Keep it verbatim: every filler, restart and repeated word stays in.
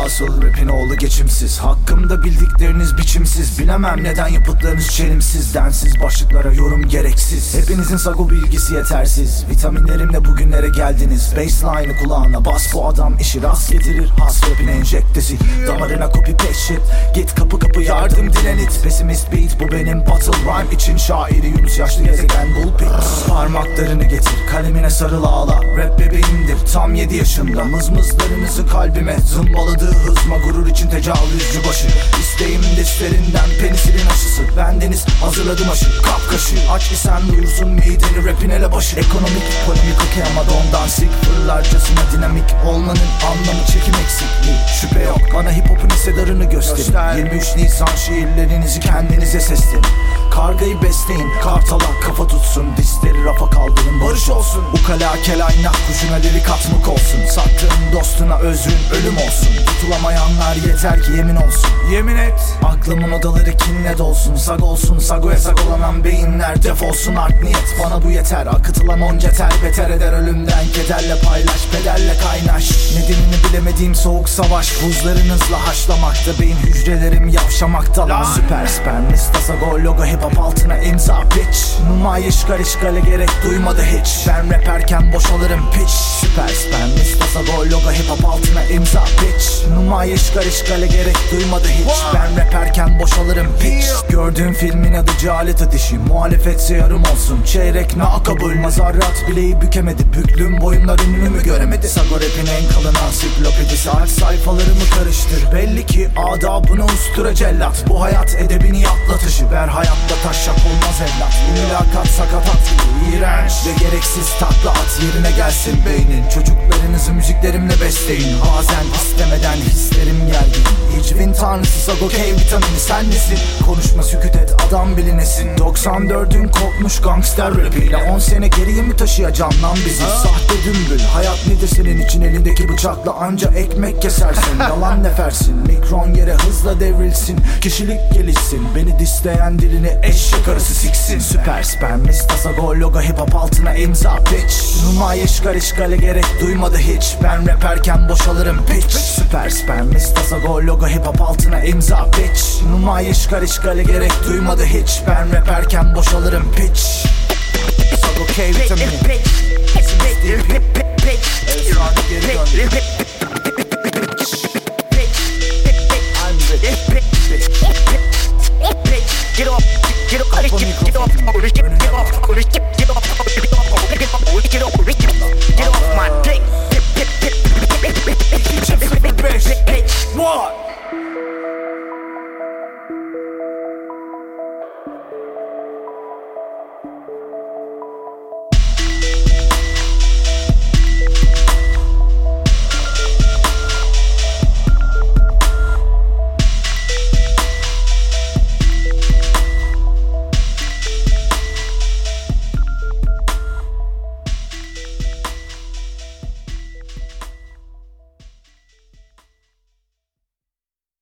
Hasıl rapin oğlu geçimsiz. Hakkımda bildikleriniz biçimsiz. Bilemem neden yapıtlarınız çelimsiz. Densiz başlıklara yorum gereksiz. Hepinizin sago bilgisi yetersiz. Vitaminlerimle bugünlere geldiniz. Baseline'ı kulağına bas, bu adam işi rast getirir. Has rapin enjektesi, damarına copy paste shit. Git kapı kapı yardım dilen it. Pessimist beat bu benim battle rhyme için. Şairi Yunus yaşlı gezegen bullpit. Parmaklarını getir, kalemine sarıl ağla. Rap bebeğimdir tam yedi yaşında. Mızmızlarınızı kalbime zımbaladığı hızma. Gurur için tecavüzcü başı. İsteğim listlerinden penisilin aşısı. Bendeniz hazırladım aşı, kap kaşı. Aç ki sen duyursun mideni rapin ele başı. Ekonomik polemik okey ama dondan sik. Fırlarcasına dinamik olmanın anlamı çekim eksikliği. Şüphe yok bana hip hopun hissedarını gösterin. Yirmi üç Nisan şiirlerinizi kendinize seslenin. Kargayı besleyin, kartala kafa tutsun. Disleri rafa kaldırın, barış olsun. Ukala kelaynak kuşuna lirik atmak olsun. Sattığın dostuna özrün ölüm olsun. Tutulamayanlar yeter ki yemin olsun. Yemin et. Aklımın odaları kinle dolsun. Sag olsun, sagoya sagolanan beyinler defolsun. Art niyet bana bu yeter. Akıtılan onca ter beter eder ölümden. Kederle paylaş, pederle kaynaş. Nedenini bilemediğim soğuk savaş. Buzlarınızla haşlamakta, beyin hücrelerim yavşamakta lan. Süper spermista sago logo hip hop altına imza bitch. Numayı işgal işgale gerek duymadı hiç. Ben raperken boşalırım pitch. Süper spermista sago logo hip hop altına imza bitch. Numayı işgal işgale gerek duymadı hiç. Ben raperken boşalırım pitch. Gördüğüm filmin adı cehalet ateşi. Muhalefetse yarım olsun. Çeyrek na kabul. Mazarrat bileği bükemedi. Büklüm boyunlar ünlümü göremedi. Sago rapin en kalın ansiklopedisi. Aç sayfalarımı karıştır. Belli ki adabına ustura cellat. Bu hayat edebini yatlatışı. Ver hayatta taşak olmaz evlat. Bu mülakat sakatat gibi iğrenç ve gereksiz takla at. Yerine gelsin beynin. Çocuklarınızı müziklerimle besleyin. Bazen istemeden hislerim gergin. Hicvin tanrısı sago K vitamini sen nesin? Konuşma sükut et adam bilinesin. doksan dördün kopmuş gangster rapiyle on sene geriye mi taşıyacağım lan bizi? Sahte dümbül hayat nedir senin için? Elindeki bıçakla anca ekmek kesersin. Yalan nefersin, mikron yere hızla devrilsin. Kişilik gelişsin, beni disleyen dilini eşek arısı siksin. Süper spermista sago logo hip hop altına imza bitch. Numayı işgal işgale gerek duymadı hiç. Ben raperken boşalırım pitch. Süper spermista sago logo hip hop altına imza bitch. Numayı işgal işgale gerek duymadı hiç. Ben raperken boşalırım pitch. Sago K vitamini. Efsane geri döndü.